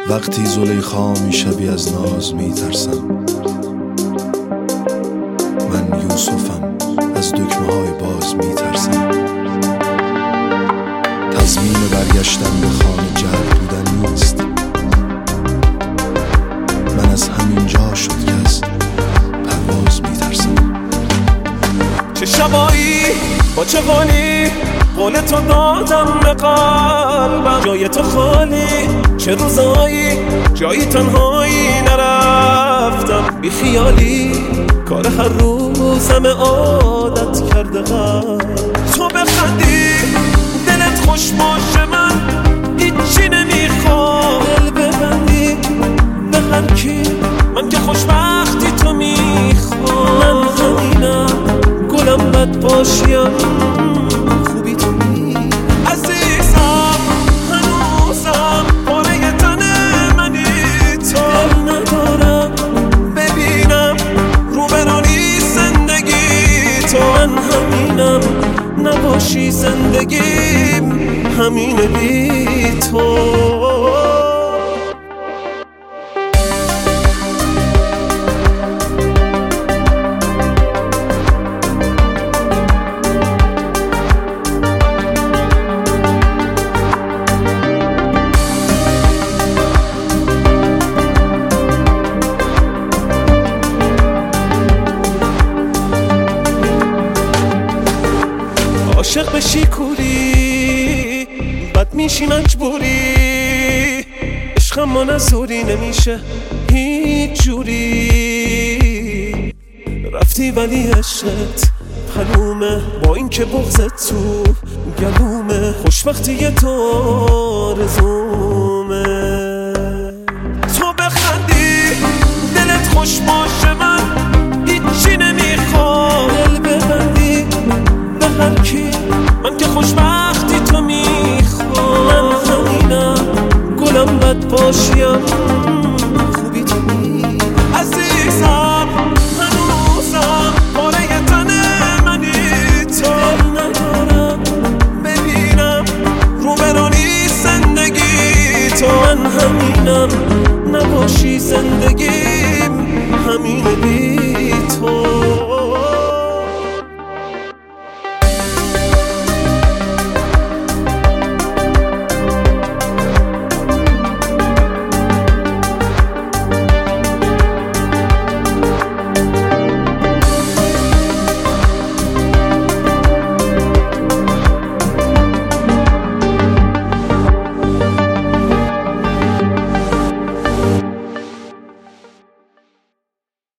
وقتی زلیخا میشوی از ناز میترسم. من یوسفم، از دکمه های باز میترسم. تضمین برگشتن به خانه جلب بودن نیست. من از همین جا شد که از پرواز میترسم. چه شبایی با چه قولی قول تو دادم به قلبم، جای تو خالی. چه روزایی جایی تنهایی نرفتم بی خیالی، کار هر روزم عادت کرده قلب. تو بخندی دلت خوش باشه، من هیچی نمیخوام. دل ببندی به هر کی، من که خوشبختی تو میخوام. من همینم گلم بد باشیم، خوبی تو می عزیزم. هنوزم پاره تن منی تو. دل ندارم ببینم روبرانی زندگی تو. من همینم نباشی زندگیم همینه بی تو. عاشق بشی کوری بد میشی مجبوری. عشق ما نزوری نمیشه هیچ جوری. رفتی ولی عشقت حلومه، با این که بغضت تو گلومه. خوشبختی تو آرزومه. تو بخندی دلت خوش باشه، من هیچی نمیخوام. دل ببندی به هر کی، من که خوشبختی تو میخوام. من همینم گلم بد باشیم، خوبی تو می عزیزم. هنوزم پاره تن منی تو. دل ندارم ببینم روبرانی زندگی تو. من همینم